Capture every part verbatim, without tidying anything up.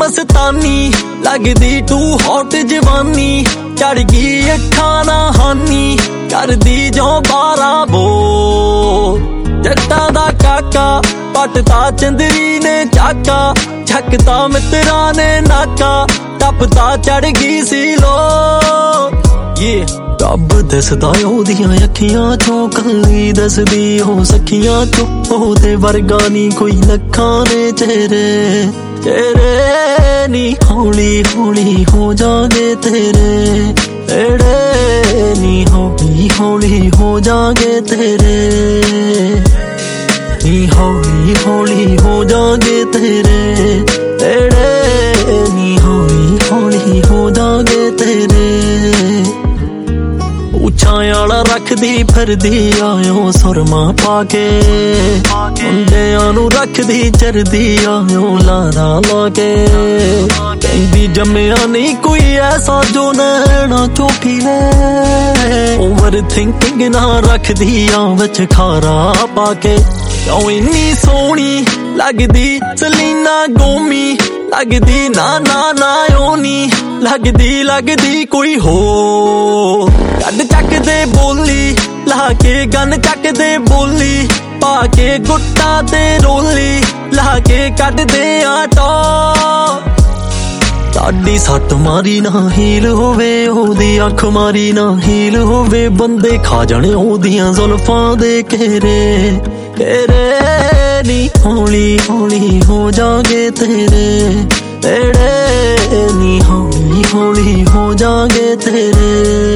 मस्तानी लगदी to hot जवानी चढ़ गई अखां ना हानी करदी जो बारा बो जट्टां दा काका पटता चंदरी ने चाका झकता मित्रा ने नाका टपता चढ़ गई सी लो ये रब दसदा ओदियां अखियां चों कल्ली दसदी हो सखियां चों ओदे वर्गा नी कोई लखां ने चेहरे तेरे नी हौली हौली हो जागे तेरे एड़े नी हौली हौली हो जागे तेरे नी हौली हौली हो जागे तेरे एड़े नी हौली हौली हो जागे तेरे उछायाला रखदी फिरदी आयो सुरमा पाके मुंडियां नू रखदी चरदी आयो लारा लाके कहंदी जम्मिया नहीं कोई ऐसा जो नैना चौकी ले ओवर थिंकिंग ना रखदी आ विच खारा पाके क्यों इन्नी सोहनी लगदी सलीना गोमी लगदी ना ना ना ओनी लगदी लगदी कोई हो कद चक दे बोली ला के गन चक दे बोली पाके गुट्टा ते रोली ला के कट दे आटो साडी सट मारी ना हील होवे ओदी अख मारी ना हील होवे बंदे खा जाने ओदियां जुल्फां दे घेरे तेरे नी हौली हौली हो जागे तेरे तेरे नी हौली हौली हो जागे तेरे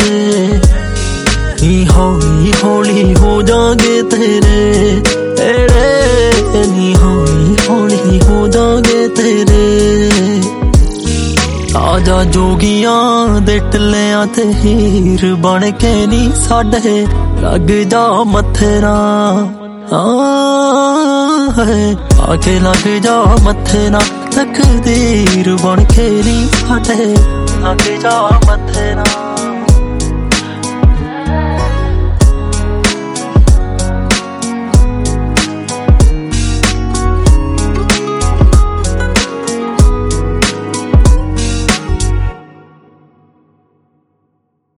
नी हौली हौली हो जागे तेरे तेरे नी हौली हौली हो जागे तेरे आजा जोगियां दे टल्लियां ते हीर बन के नी साडे लग जा मत्थेरा आके लग जा मत्थे ना तकदीर बन के नी साडे लग जा मत्थे ना।